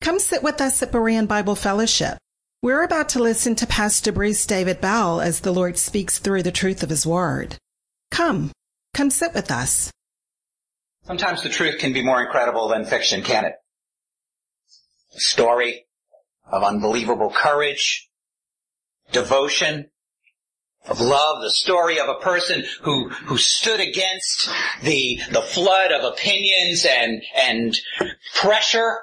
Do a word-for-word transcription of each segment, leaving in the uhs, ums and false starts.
Come sit with us at Berean Bible Fellowship. We're about to listen to Pastor Bruce David Bell as the Lord speaks through the truth of His Word. Come, come sit with us. Sometimes the truth can be more incredible than fiction, can it? A story of unbelievable courage, devotion, of love, the story of a person who, who stood against the, the flood of opinions and, and pressure,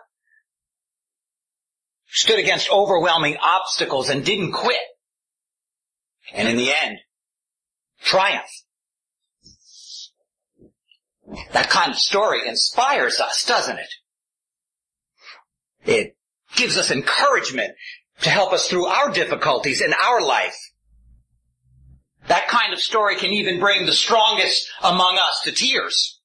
stood against overwhelming obstacles and didn't quit. And in the end, triumph. That kind of story inspires us, doesn't it? It gives us encouragement to help us through our difficulties in our life. That kind of story can even bring the strongest among us to tears.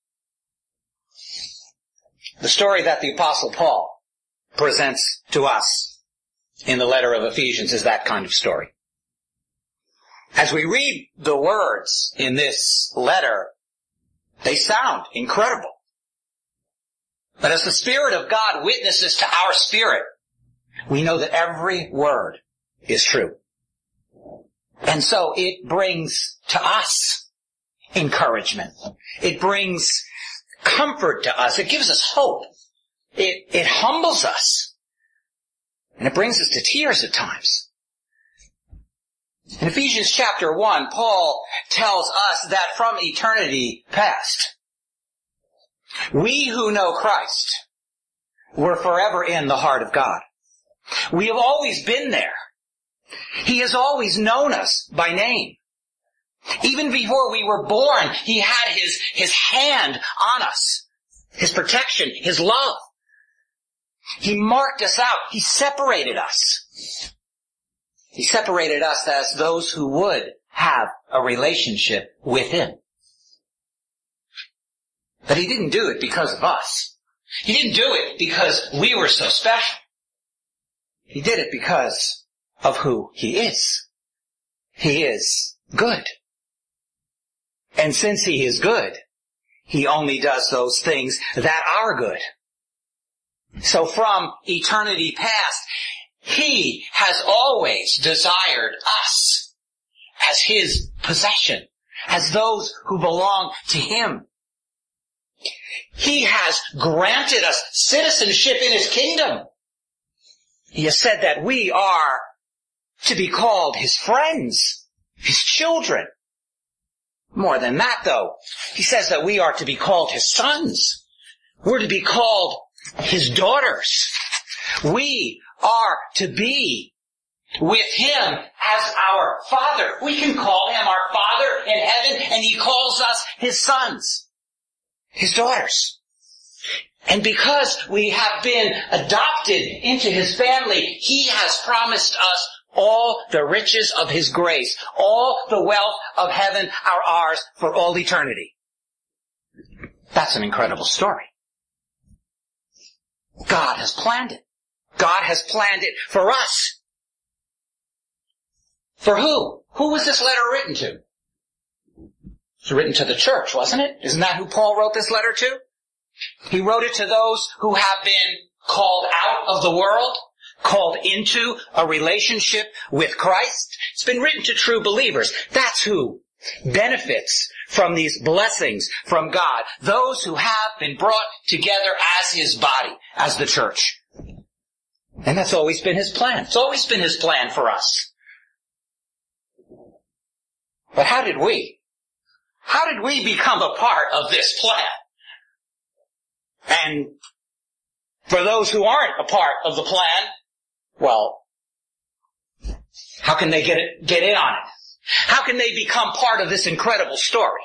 The story that the Apostle Paul presents to us in the letter of Ephesians is that kind of story. As we read the words in this letter, they sound incredible. But as the Spirit of God witnesses to our spirit, we know that every word is true. And so it brings to us encouragement. It brings comfort to us. It gives us hope. It, it humbles us. And it brings us to tears at times. In Ephesians chapter one, Paul tells us that from eternity past, we who know Christ were forever in the heart of God. We have always been there. He has always known us by name. Even before we were born, He had His, His hand on us. His protection, His love. He marked us out. He separated us. He separated us as those who would have a relationship with Him. But He didn't do it because of us. He didn't do it because we were so special. He did it because of who He is. He is good. And since He is good, He only does those things that are good. So from eternity past, He has always desired us as His possession, as those who belong to Him. He has granted us citizenship in His kingdom. He has said that we are to be called His friends, His children. More than that, though, He says that we are to be called His sons. We're to be called His daughters. We are to be with Him as our Father. We can call Him our Father in heaven, and He calls us His sons, His daughters. And because we have been adopted into His family, He has promised us all the riches of His grace, all the wealth of heaven are ours for all eternity. That's an incredible story. God has planned it. God has planned it for us. For who? Who was this letter written to? It was written to the church, wasn't it? Isn't that who Paul wrote this letter to? He wrote it to those who have been called out of the world, called into a relationship with Christ. It's been written to true believers. That's who benefits from these blessings from God. Those who have been brought together as His body, as the church. And that's always been His plan. It's always been His plan for us. But how did we? How did we become a part of this plan? And for those who aren't a part of the plan, well, how can they get it, get in on it? How can they become part of this incredible story?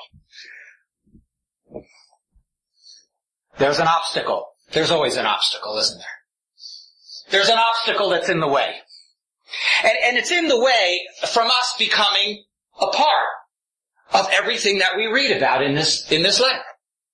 There's an obstacle. There's always an obstacle, isn't there? There's an obstacle that's in the way. And, and it's in the way from us becoming a part of everything that we read about in this, in this letter.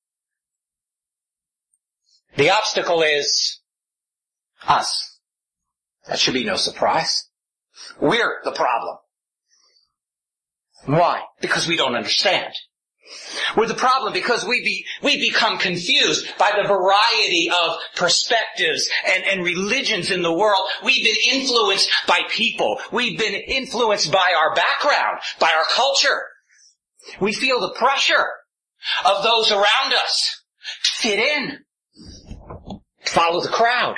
The obstacle is us. That should be no surprise. We're the problem. Why? Because we don't understand. We're the problem because we be, we become confused by the variety of perspectives and, and religions in the world. We've been influenced by people. We've been influenced by our background, by our culture. We feel the pressure of those around us to fit in, to follow the crowd.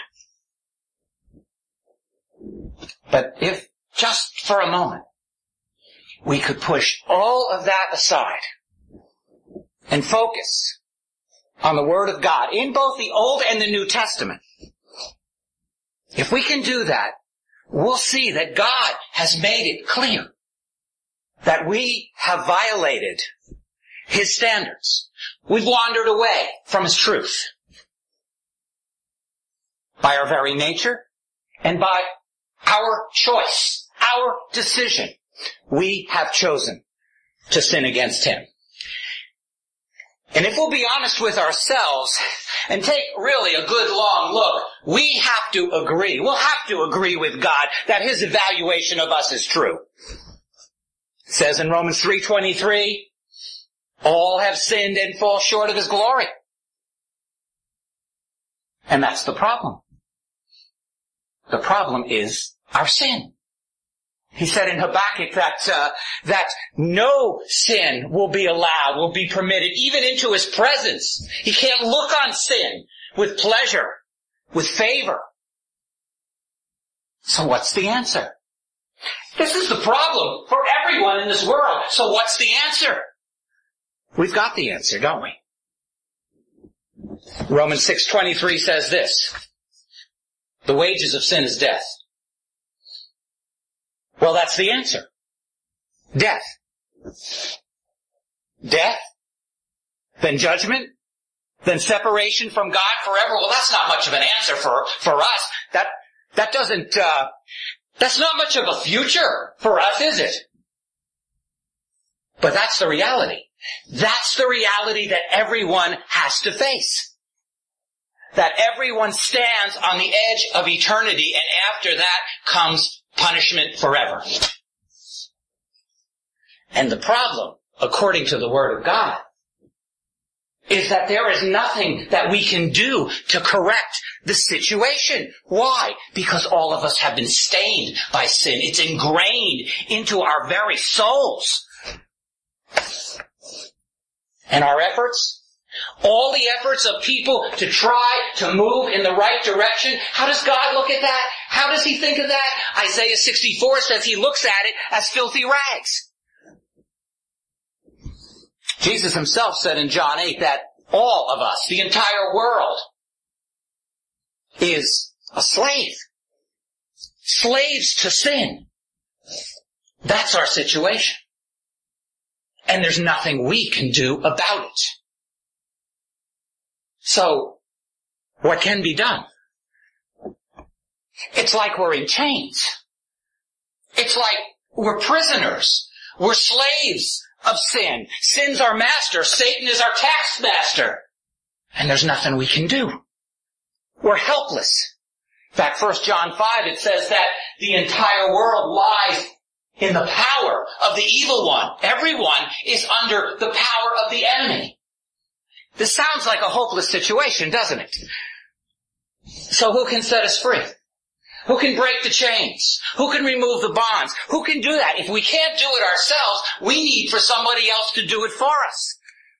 But if just for a moment we could push all of that aside and focus on the Word of God in both the Old and the New Testament, if we can do that, we'll see that God has made it clear that we have violated His standards. We've wandered away from His truth by our very nature and by our choice, our decision. We have chosen to sin against Him. And if we'll be honest with ourselves and take really a good long look, we have to agree, we'll have to agree with God that His evaluation of us is true. It says in Romans three twenty-three, all have sinned and fall short of His glory. And that's the problem. The problem is our sin. He said in Habakkuk that, uh, that no sin will be allowed, will be permitted, even into His presence. He can't look on sin with pleasure, with favor. So what's the answer? This is the problem for everyone in this world. So what's the answer? We've got the answer, don't we? Romans six twenty-three says this, the wages of sin is death. Well, that's the answer. Death. Death. Then judgment. Then separation from God forever. Well, that's not much of an answer for, for us. That, that doesn't, uh, that's not much of a future for us, is it? But that's the reality. That's the reality that everyone has to face. That everyone stands on the edge of eternity, and after that comes punishment forever. And the problem, according to the Word of God, is that there is nothing that we can do to correct the situation. Why? Because all of us have been stained by sin. It's ingrained into our very souls. And our efforts, all the efforts of people to try to move in the right direction, how does God look at that? How does He think of that? Isaiah sixty-four says He looks at it as filthy rags. Jesus Himself said in John eight that all of us, the entire world, is a slave. Slaves to sin. That's our situation. And there's nothing we can do about it. So, what can be done? It's like we're in chains. It's like we're prisoners. We're slaves of sin. Sin's our master. Satan is our taskmaster. And there's nothing we can do. We're helpless. In fact, First John five, it says that the entire world lies in the power of the evil one. Everyone is under the power of the enemy. This sounds like a hopeless situation, doesn't it? So who can set us free? Who can break the chains? Who can remove the bonds? Who can do that? If we can't do it ourselves, we need for somebody else to do it for us.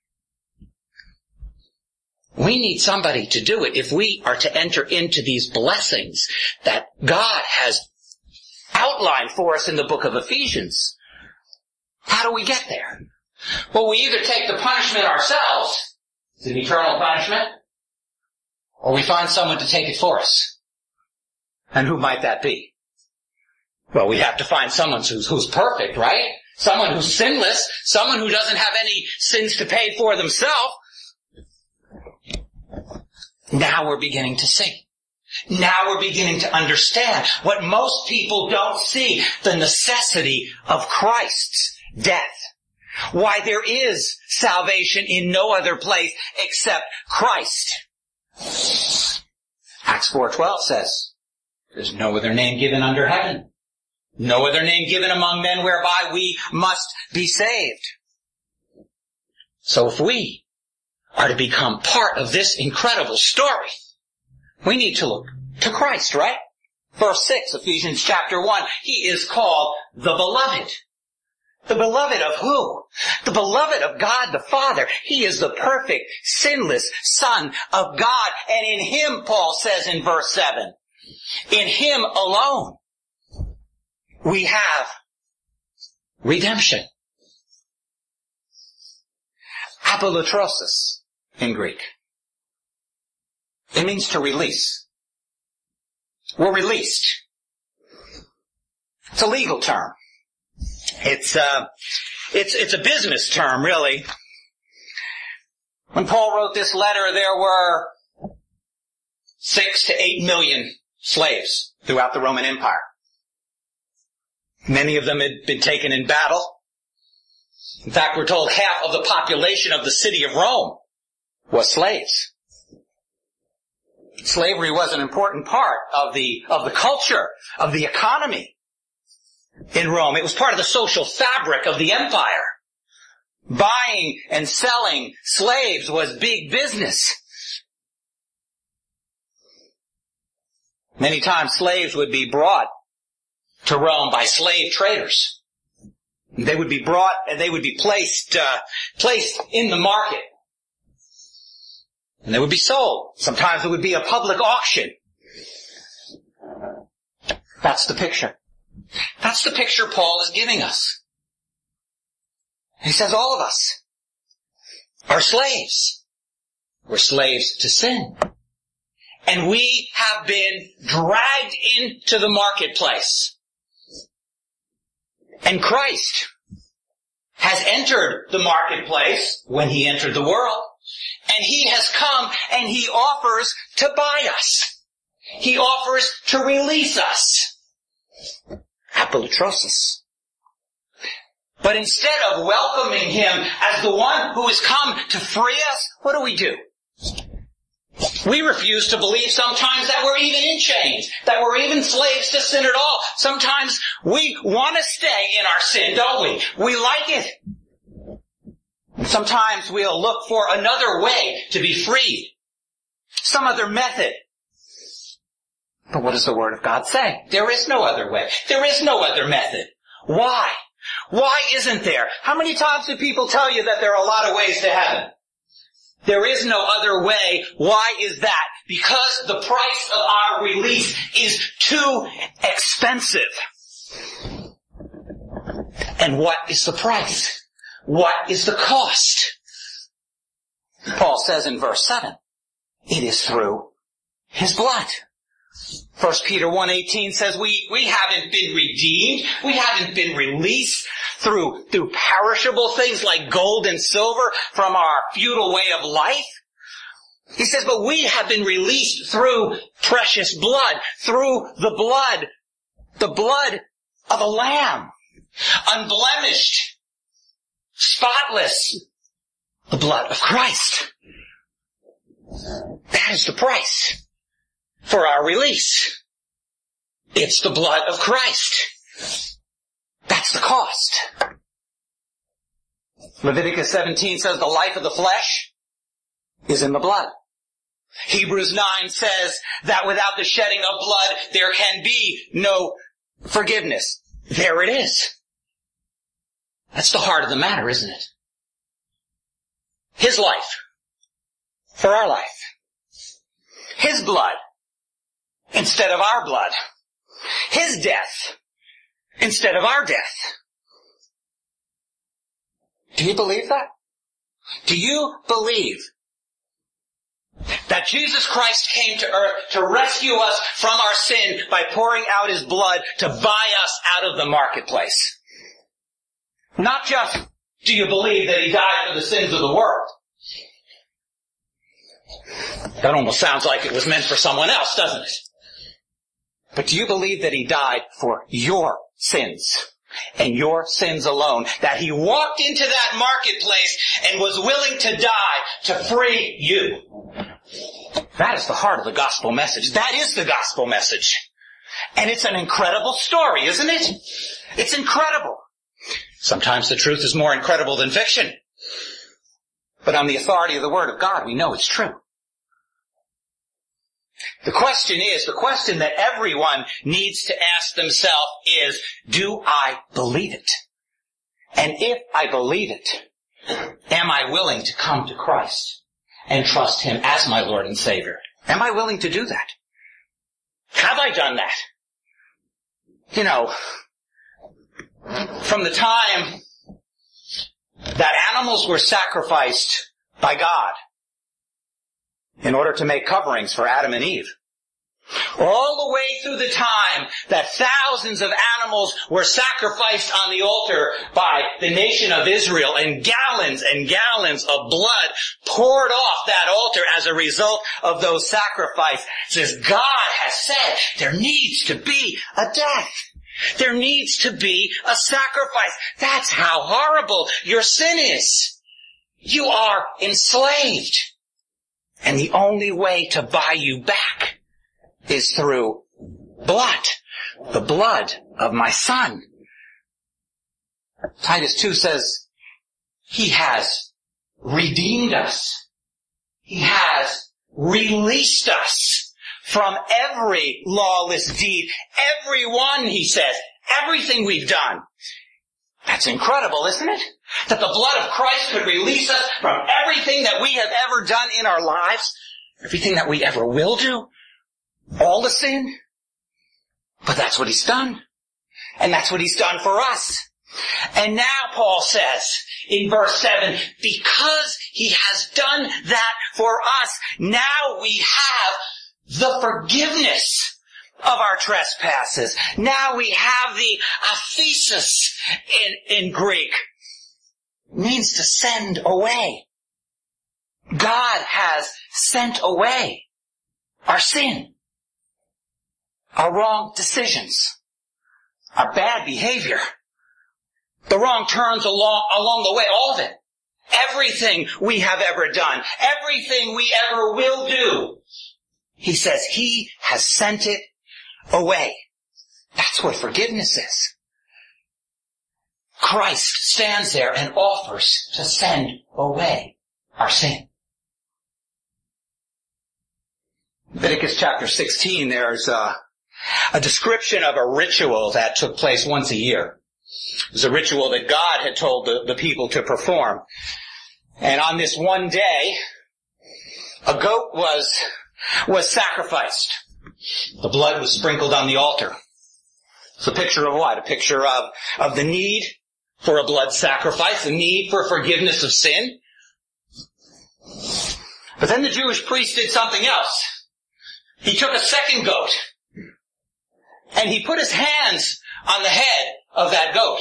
We need somebody to do it if we are to enter into these blessings that God has outlined for us in the book of Ephesians. How do we get there? Well, we either take the punishment ourselves, it's an eternal punishment, or we find someone to take it for us. And who might that be? Well, we have to find someone who's, who's perfect, right? Someone who's sinless, someone who doesn't have any sins to pay for themselves. Now we're beginning to see. Now we're beginning to understand what most people don't see, the necessity of Christ's death. Why there is salvation in no other place except Christ. Acts four twelve says, there's no other name given under heaven. No other name given among men whereby we must be saved. So if we are to become part of this incredible story, we need to look to Christ, right? Verse six, Ephesians chapter one, he is called the Beloved. The beloved of who? The beloved of God the Father. He is the perfect, sinless Son of God. And in him, Paul says in verse seven, in him alone, we have redemption. Apolutrosis in Greek. It means to release. We're released. It's a legal term. It's, uh, it's, it's a business term, really. When Paul wrote this letter, there were six to eight million slaves throughout the Roman Empire. Many of them had been taken in battle. In fact, we're told half of the population of the city of Rome was slaves. Slavery was an important part of the, of the culture, of the economy in Rome. It was part of the social fabric of the empire. Buying and selling slaves was big business. Many times slaves would be brought to Rome by slave traders. They would be brought and they would be placed, uh, placed in the market. And they would be sold. Sometimes it would be a public auction. That's the picture. That's the picture Paul is giving us. He says all of us are slaves. We're slaves to sin. And we have been dragged into the marketplace. And Christ has entered the marketplace when he entered the world. And he has come and he offers to buy us. He offers to release us. Apolutrosis. But instead of welcoming him as the one who has come to free us, what do we do? We refuse to believe sometimes that we're even in chains, that we're even slaves to sin at all. Sometimes we want to stay in our sin, don't we? We like it. Sometimes we'll look for another way to be freed. Some other method. But what does the Word of God say? There is no other way. There is no other method. Why? Why isn't there? How many times do people tell you that there are a lot of ways to heaven? There is no other way. Why is that? Because the price of our release is too expensive. And what is the price? What is the cost? Paul says in verse seven, it is through his blood. First Peter one eighteen says we, we haven't been redeemed. We haven't been released through, through perishable things like gold and silver from our futile way of life. He says, but we have been released through precious blood, through the blood, the blood of a lamb, unblemished, spotless, the blood of Christ. That is the price for our release. It's the blood of Christ. That's the cost. Leviticus seventeen says the life of the flesh is in the blood. Hebrews nine says that without the shedding of blood there can be no forgiveness. There it is. That's the heart of the matter, isn't it? His life for our life. His blood instead of our blood. His death instead of our death. Do you believe that? Do you believe that Jesus Christ came to earth to rescue us from our sin by pouring out his blood to buy us out of the marketplace? Not just, do you believe that he died for the sins of the world? That almost sounds like it was meant for someone else, doesn't it? But do you believe that he died for your sins and your sins alone? That he walked into that marketplace and was willing to die to free you? That is the heart of the gospel message. That is the gospel message. And it's an incredible story, isn't it? It's incredible. Sometimes the truth is more incredible than fiction. But on the authority of the Word of God, we know it's true. The question is, the question that everyone needs to ask themselves is, do I believe it? And if I believe it, am I willing to come to Christ and trust Him as my Lord and Savior? Am I willing to do that? Have I done that? You know, from the time that animals were sacrificed by God in order to make coverings for Adam and Eve, all the way through the time that thousands of animals were sacrificed on the altar by the nation of Israel, and gallons and gallons of blood poured off that altar as a result of those sacrifices, God has said there needs to be a death. There needs to be a sacrifice. That's how horrible your sin is. You are enslaved. And the only way to buy you back is through blood. The blood of my Son. Titus two says, He has redeemed us. He has released us from every lawless deed. Every one, he says, everything we've done. That's incredible, isn't it? That the blood of Christ could release us from everything that we have ever done in our lives, everything that we ever will do, all the sin. But that's what He's done. And that's what He's done for us. And now Paul says in verse seven, because He has done that for us, now we have the forgiveness of our trespasses. Now we have the aphesis in, in Greek. It means to send away. God has sent away our sin, our wrong decisions, our bad behavior, the wrong turns along, along the way, all of it. Everything we have ever done, everything we ever will do. He says He has sent it away. That's what forgiveness is. Christ stands there and offers to send away our sin. Leviticus chapter sixteen, there's a, a description of a ritual that took place once a year. It was a ritual that God had told the, the people to perform. And on this one day, a goat was, was sacrificed. The blood was sprinkled on the altar. It's a picture of what? A picture of, of the need for a blood sacrifice, the need for forgiveness of sin. But then the Jewish priest did something else. He took a second goat, and he put his hands on the head of that goat.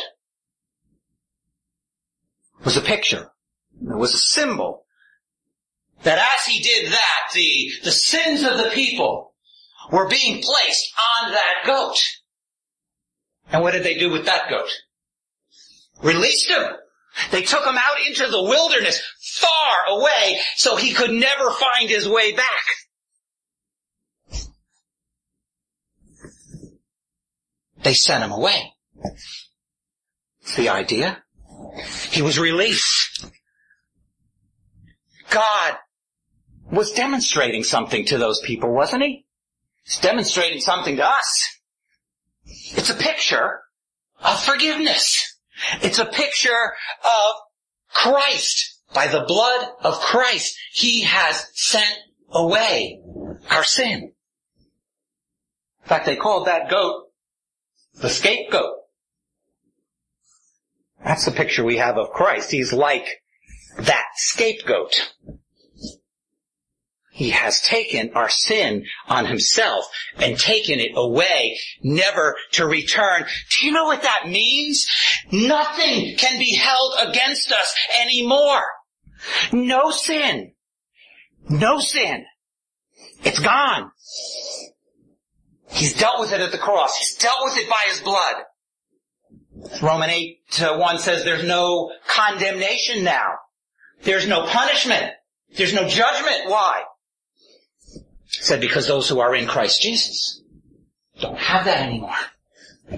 It was a picture. It was a symbol that as he did that, the, the sins of the people were being placed on that goat. And what did they do with that goat? Released him. They took him out into the wilderness, far away, so he could never find his way back. They sent him away. That's the idea. He was released. God was demonstrating something to those people, wasn't He? He's demonstrating something to us. It's a picture of forgiveness. It's a picture of Christ. By the blood of Christ, He has sent away our sin. In fact, they called that goat the scapegoat. That's the picture we have of Christ. He's like that scapegoat. He has taken our sin on Himself and taken it away, never to return. Do you know what that means? Nothing can be held against us anymore. No sin. No sin. It's gone. He's dealt with it at the cross. He's dealt with it by His blood. Romans eight one says there's no condemnation now. There's no punishment. There's no judgment. Why? It said because those who are in Christ Jesus don't have that anymore.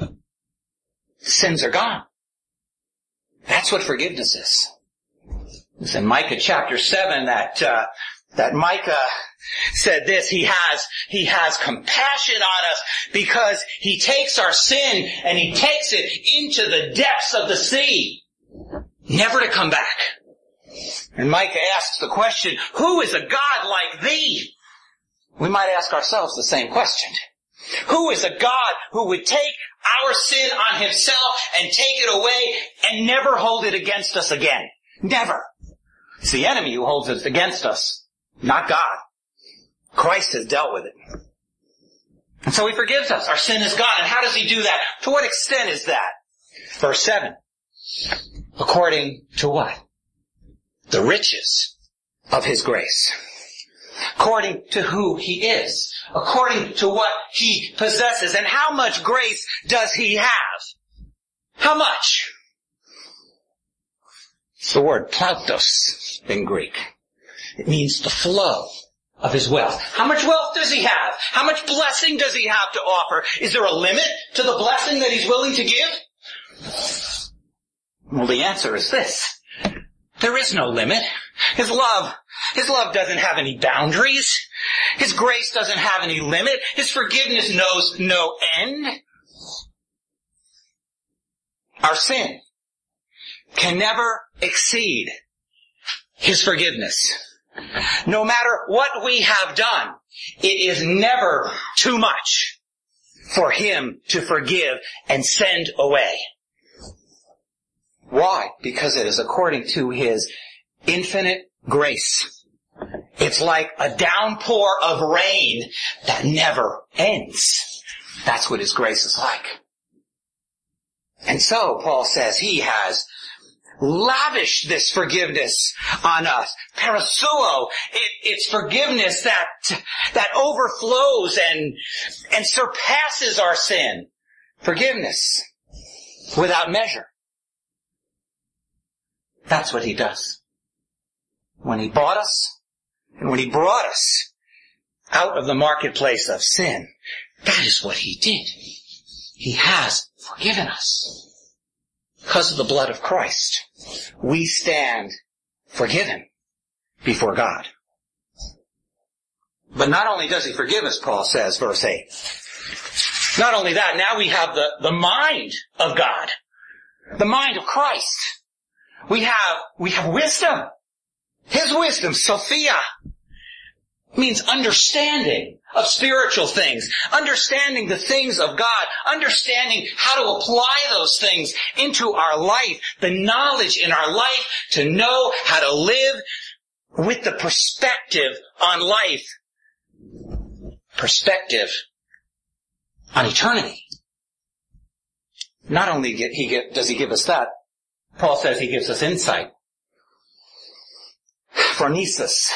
Sins are gone. That's what forgiveness is. It's in Micah chapter seven that, uh, that Micah said this, he has, he has compassion on us because he takes our sin and he takes it into the depths of the sea, never to come back. And Micah asks the question, who is a God like thee? We might ask ourselves the same question. Who is a God who would take our sin on himself and take it away and never hold it against us again? Never. It's the enemy who holds it against us, not God. Christ has dealt with it. And so he forgives us. Our sin is gone. And how does he do that? To what extent is that? Verse seven. According to what? The riches of his grace. According to who he is. According to what he possesses. And how much grace does he have? How much? It's the word plautos in Greek. It means the flow of his wealth. How much wealth does he have? How much blessing does he have to offer? Is there a limit to the blessing that he's willing to give? Well, the answer is this. There is no limit. His love, his love doesn't have any boundaries. His grace doesn't have any limit. His forgiveness knows no end. Our sin can never exceed his forgiveness. No matter what we have done, it is never too much for him to forgive and send away. Why? Because it is according to his infinite grace. It's like a downpour of rain that never ends. That's what his grace is like. And so, Paul says, he has lavished this forgiveness on us. Parasuo, it, it's forgiveness that, that overflows and, and surpasses our sin. Forgiveness without measure. That's what he does. When he bought us and when he brought us out of the marketplace of sin, that is what he did. He has forgiven us. Because of the blood of Christ, we stand forgiven before God. But not only does he forgive us, Paul says, verse eight. Not only that, now we have the, the mind of God. The mind of Christ. We have, we have wisdom. His wisdom, Sophia, means understanding of spiritual things, understanding the things of God, understanding how to apply those things into our life, the knowledge in our life to know how to live with the perspective on life, perspective on eternity. Not only he get, does he give us that, Paul says he gives us insight. Phronesis.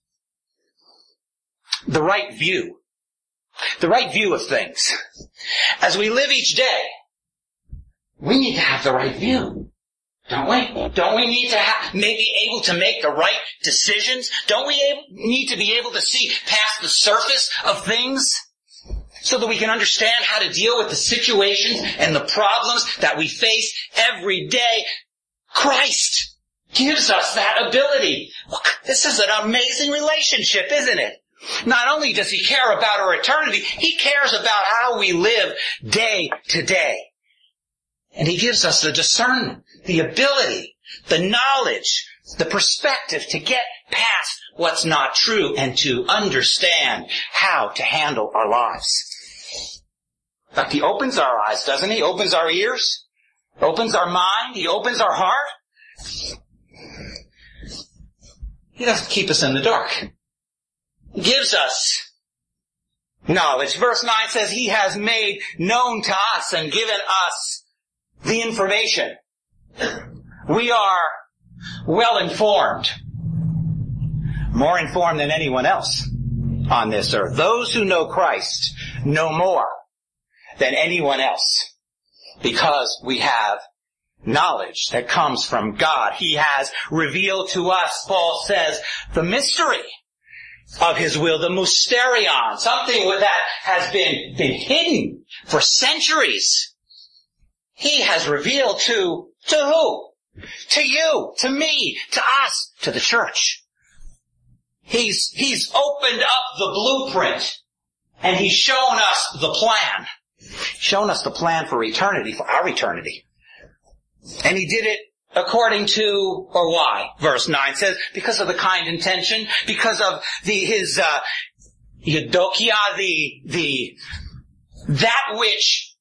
The right view. The right view of things. As we live each day, we need to have the right view. Don't we? Don't we need to have, maybe able to make the right decisions? Don't we able, need to be able to see past the surface of things so that we can understand how to deal with the situations and the problems that we face every day? Christ gives us that ability. Look, this is an amazing relationship, isn't it? Not only does he care about our eternity, he cares about how we live day to day. And he gives us the discernment, the ability, the knowledge, the perspective to get past what's not true and to understand how to handle our lives. In fact, he opens our eyes, doesn't he? He opens our ears, opens our mind, he opens our heart. He doesn't keep us in the dark. He gives us knowledge. Verse nine says he has made known to us and given us the information. We are well informed. More informed than anyone else on this earth. Those who know Christ know more than anyone else because we have knowledge that comes from God. He has revealed to us, Paul says, the mystery of his will, the mysterion, something that has been, been hidden for centuries. He has revealed to, to who? To you, to me, to us, to the church. He's, he's opened up the blueprint and he's shown us the plan. Shown us the plan for eternity, for our eternity. And he did it according to, or why? Verse nine says, because of the kind intention, because of the, his, uh, Eudokia, the, the, that which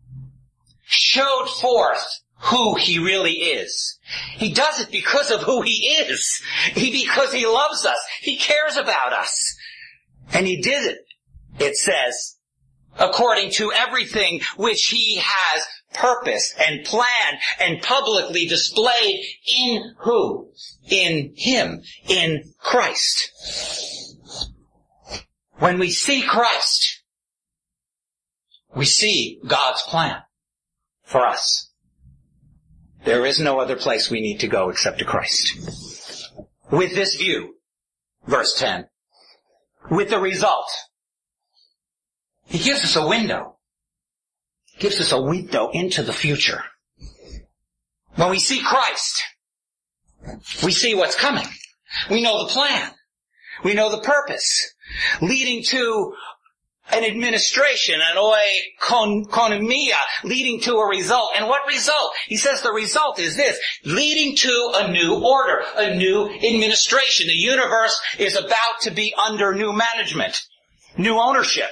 showed forth who he really is. He does it because of who he is. He, because he loves us. He cares about us. And he did it, it says, according to everything which he has purposed and planned and publicly displayed in who? In him, in Christ. When we see Christ, we see God's plan for us. There is no other place we need to go except to Christ. With this view, verse ten, with the result, he gives us a window. Gives us a window into the future. When we see Christ, we see what's coming. We know the plan. We know the purpose, leading to an administration, an oikonomia, leading to a result. And what result? He says the result is this, leading to a new order, a new administration. The universe is about to be under new management, new ownership.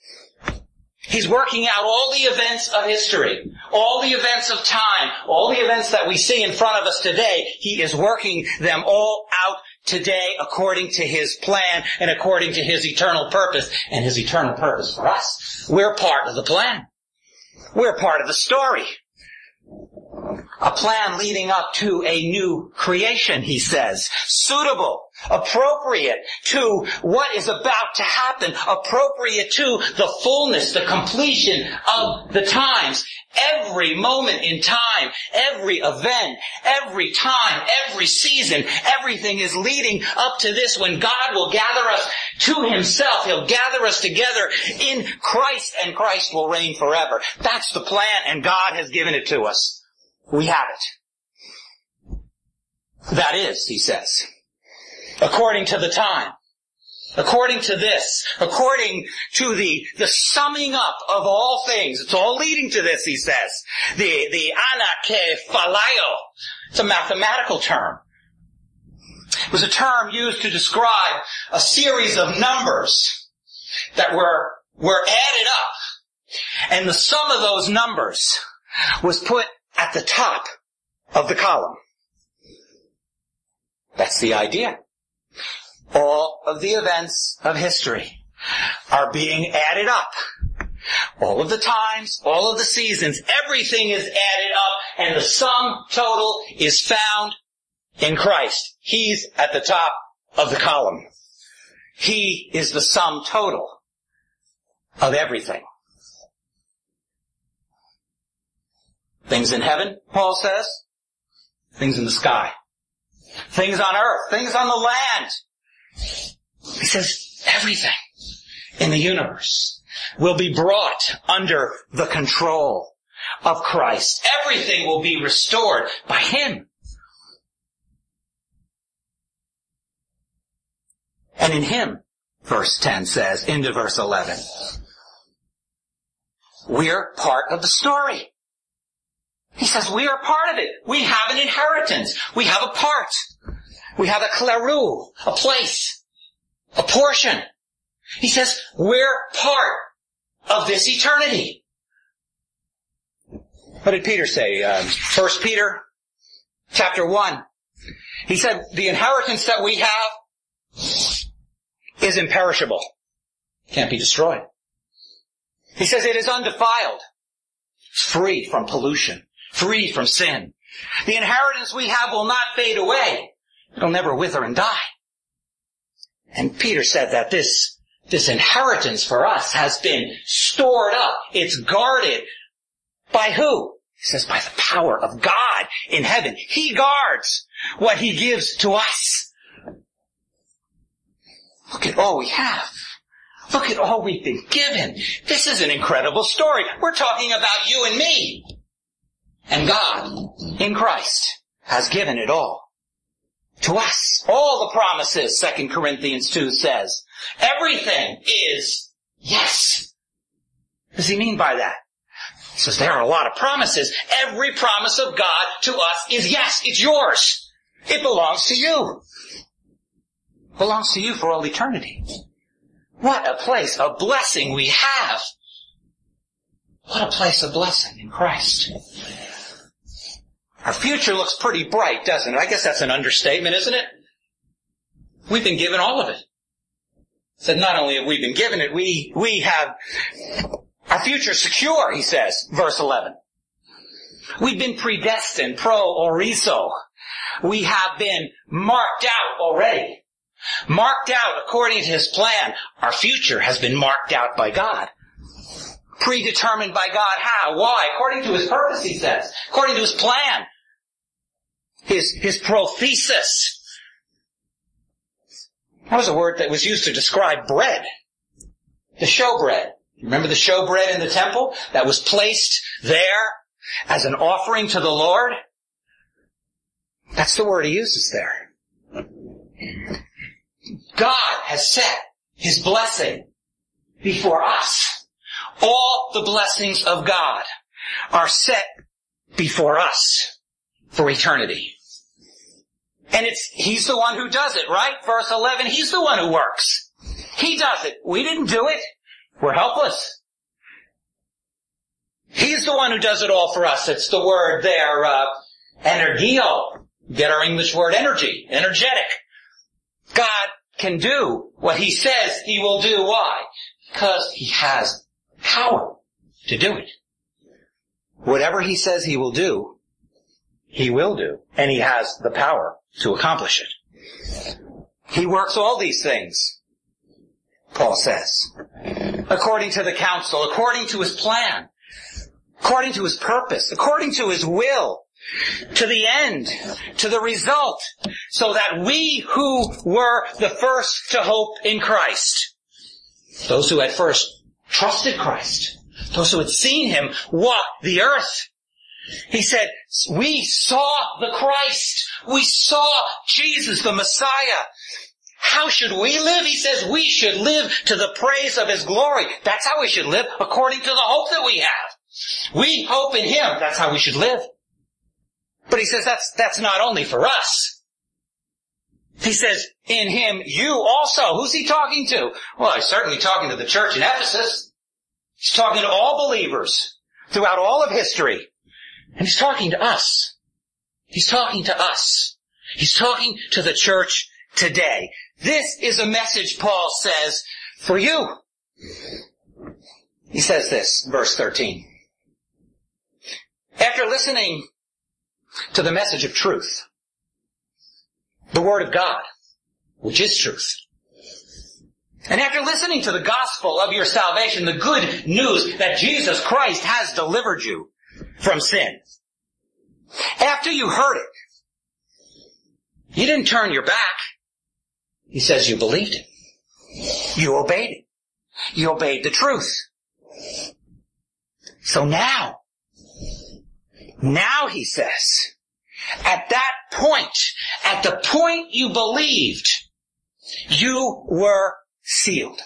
He's working out all the events of history, all the events of time, all the events that we see in front of us today. He is working them all out today according to his plan and according to his eternal purpose. And his eternal purpose for us, we're part of the plan. We're part of the story. A plan leading up to a new creation, he says. Suitable, appropriate to what is about to happen, appropriate to the fullness, the completion of the times. Every moment in time, every event, every time, every season, everything is leading up to this when God will gather us to himself. He'll gather us together in Christ, and Christ will reign forever. That's the plan, and God has given it to us. We have it. That is, he says, according to the time, according to this, according to the, the summing up of all things. It's all leading to this, he says. The, the anakephalaio. It's a mathematical term. It was a term used to describe a series of numbers that were, were added up. And the sum of those numbers was put at the top of the column. That's the idea. All of the events of history are being added up. All of the times, all of the seasons, everything is added up, and the sum total is found in Christ. He's at the top of the column. He is the sum total of everything. Things in heaven, Paul says. Things in the sky. Things on earth. Things on the land. He says everything in the universe will be brought under the control of Christ. Everything will be restored by him. And in him, verse ten says, into verse eleven, we're part of the story. He says we are part of it. We have an inheritance. We have a part. We have a kleru, a place, a portion. He says we're part of this eternity. What did Peter say? Uh, First Peter chapter one. He said the inheritance that we have is imperishable. Can't be destroyed. He says it is undefiled. It's free from pollution. Free from sin. The inheritance we have will not fade away. It'll never wither and die. And Peter said that this, this inheritance for us has been stored up. It's guarded by who? He says by the power of God in heaven. He guards what he gives to us. Look at all we have. Look at all we've been given. This is an incredible story. We're talking about you and me. And God in Christ. has given it all to us. All the promises, Second Corinthians two says. Everything is yes. What does he mean by that? He says there are a lot of promises. Every promise of God to us is yes, it's yours. It belongs to you. It belongs to you for all eternity. What a place of blessing we have. What a place of blessing in Christ. Our future looks pretty bright, doesn't it? I guess that's an understatement, isn't it? We've been given all of it. So not only have we been given it, we, we have our future secure, he says, verse eleven. We've been predestined, pro-orizo. We have been marked out already. Marked out according to his plan. Our future has been marked out by God. Predetermined by God. How? Why? According to his purpose, he says. According to his plan. His, his prothesis. That was a word that was used to describe bread. The showbread. Remember the showbread in the temple that was placed there as an offering to the Lord? That's the word he uses there. God has set his blessing before us. All the blessings of God are set before us for eternity. And it's, he's the one who does it, right? Verse eleven, he's the one who works. He does it. We didn't do it. We're helpless. He's the one who does it all for us. It's the word there, uh, energio. Get our English word energy, energetic. God can do what he says he will do. Why? Because he has power to do it. Whatever he says he will do, he will do. And he has the power to accomplish it. He works all these things, Paul says, according to the counsel, according to his plan, according to his purpose, according to his will, to the end, to the result, so that we who were the first to hope in Christ, those who had first trusted Christ, those who had seen him walk the earth, he said, we saw the Christ, we saw Jesus the Messiah. How should we live? He says we should live to the praise of his glory. That's how we should live, according to the hope that we have. We hope in him. That's how we should live. But he says that's, that's not only for us. He says, in him, you also. Who's he talking to? Well, he's certainly talking to the church in Ephesus. He's talking to all believers throughout all of history. And he's talking to us. He's talking to us. He's talking to the church today. This is a message, Paul says, for you. He says this, verse thirteen. After listening to the message of truth, the Word of God, which is truth, and after listening to the gospel of your salvation, the good news that Jesus Christ has delivered you from sin, after you heard it, you didn't turn your back. He says you believed it. You obeyed it. You obeyed the truth. So now, now he says, at that point, at the point you believed, you were sealed.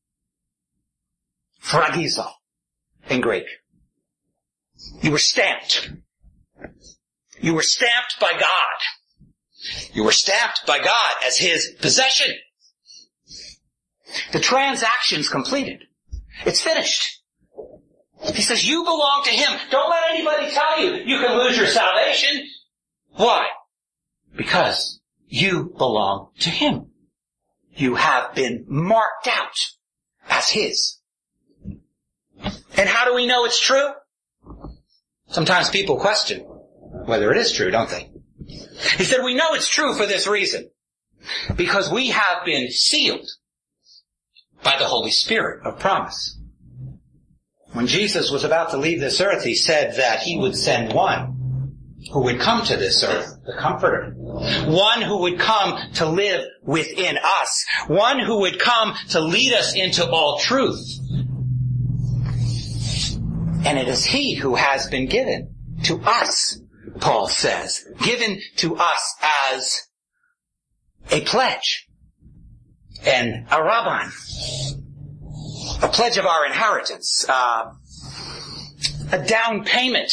Phragizo in Greek. You were stamped. You were stamped by God. You were stamped by God as his possession. The transaction's completed. It's finished. He says, you belong to him. Don't let anybody tell you you can lose your salvation. Why? Because you belong to him. You have been marked out as his. And how do we know it's true? Sometimes people question whether it is true, don't they? He said, we know it's true for this reason. Because we have been sealed by the Holy Spirit of promise. When Jesus was about to leave this earth, he said that he would send one who would come to this earth, the Comforter. One who would come to live within us. One who would come to lead us into all truth. And it is he who has been given to us Paul says, given to us as a pledge, an araban, a pledge of our inheritance, uh, a down payment.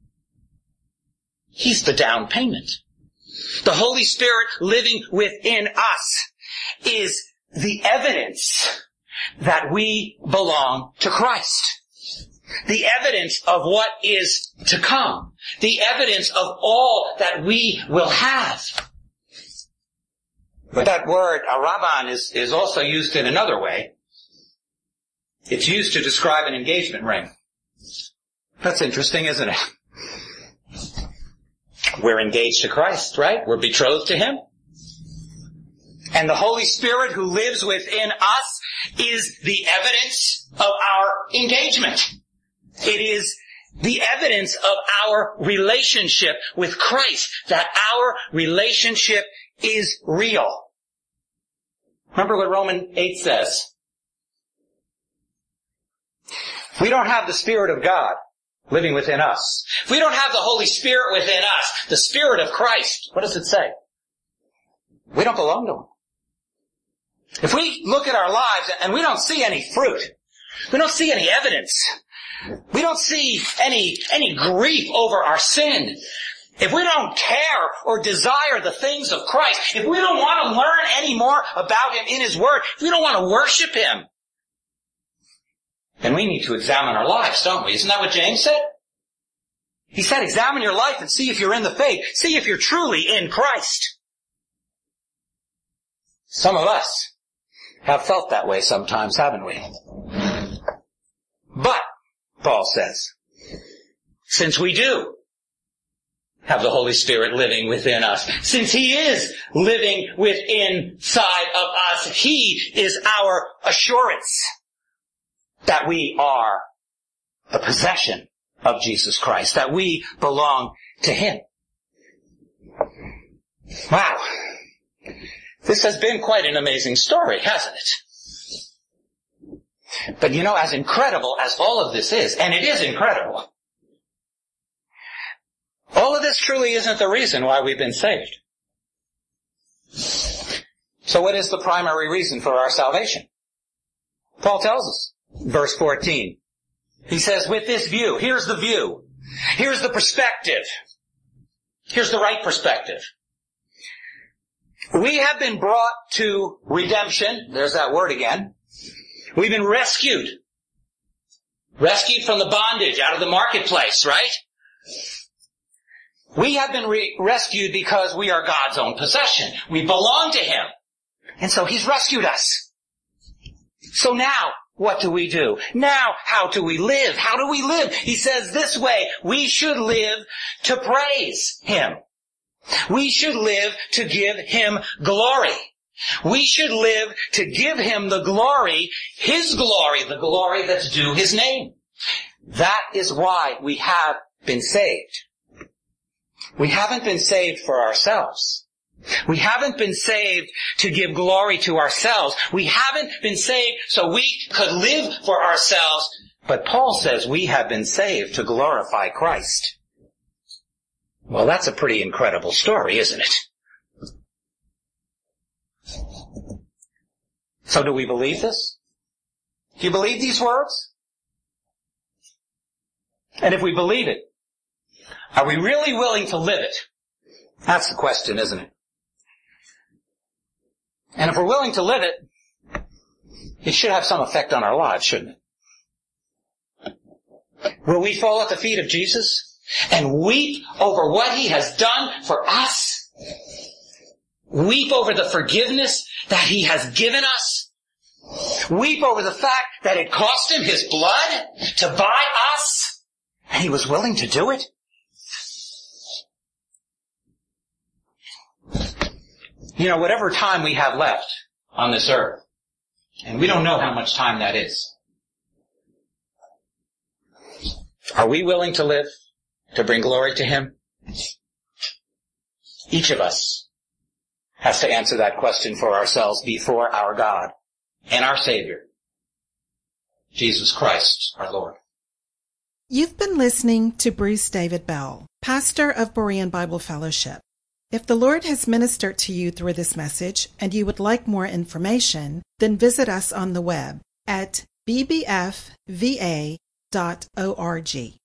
He's the down payment. The Holy Spirit living within us is the evidence that we belong to Christ. The evidence of what is to come. The evidence of all that we will have. But that word, araban, is, is also used in another way. It's used to describe an engagement ring. That's interesting, isn't it? We're engaged to Christ, right? We're betrothed to Him. And the Holy Spirit who lives within us is the evidence of our engagement. It is the evidence of our relationship with Christ, that our relationship is real. Remember what Romans eight says. If we don't have the Spirit of God living within us, if we don't have the Holy Spirit within us, the Spirit of Christ, what does it say? We don't belong to Him. If we look at our lives and we don't see any fruit, we don't see any evidence, we don't see any, any grief over our sin, if we don't care or desire the things of Christ, if we don't want to learn any more about Him in His Word, if we don't want to worship Him, then we need to examine our lives, don't we? Isn't that what James said? He said, examine your life and see if you're in the faith. See if you're truly in Christ. Some of us have felt that way sometimes, haven't we? But, Paul says, since we do have the Holy Spirit living within us, since He is living within inside of us, He is our assurance that we are the possession of Jesus Christ, that we belong to Him. Wow. This has been quite an amazing story, hasn't it? But you know, as incredible as all of this is, and it is incredible, all of this truly isn't the reason why we've been saved. So what is the primary reason for our salvation? Paul tells us. Verse fourteen. He says, with this view, here's the view. Here's the perspective. Here's the right perspective. We have been brought to redemption. There's that word again. We've been rescued. Rescued from the bondage, out of the marketplace, right? We have been re- rescued because we are God's own possession. We belong to Him. And so He's rescued us. So now, what do we do? Now, how do we live? How do we live? He says this way, we should live to praise Him. We should live to give Him glory. We should live to give Him the glory, His glory, the glory that's due His name. That is why we have been saved. We haven't been saved for ourselves. We haven't been saved to give glory to ourselves. We haven't been saved so we could live for ourselves. But Paul says we have been saved to glorify Christ. Well, that's a pretty incredible story, isn't it? So do we believe this? Do you believe these words? And if we believe it, are we really willing to live it? That's the question, isn't it? And if we're willing to live it, it should have some effect on our lives, shouldn't it? Will we fall at the feet of Jesus and weep over what He has done for us? Weep over the forgiveness that He has given us? Weep over the fact that it cost Him His blood to buy us, and He was willing to do it? You know, whatever time we have left on this earth, and we don't know how much time that is, are we willing to live to bring glory to Him? Each of us has to answer that question for ourselves before our God and our Savior, Jesus Christ, our Lord. You've been listening to Bruce David Bell, pastor of Berean Bible Fellowship. If the Lord has ministered to you through this message and you would like more information, then visit us on the web at b b f v a dot org.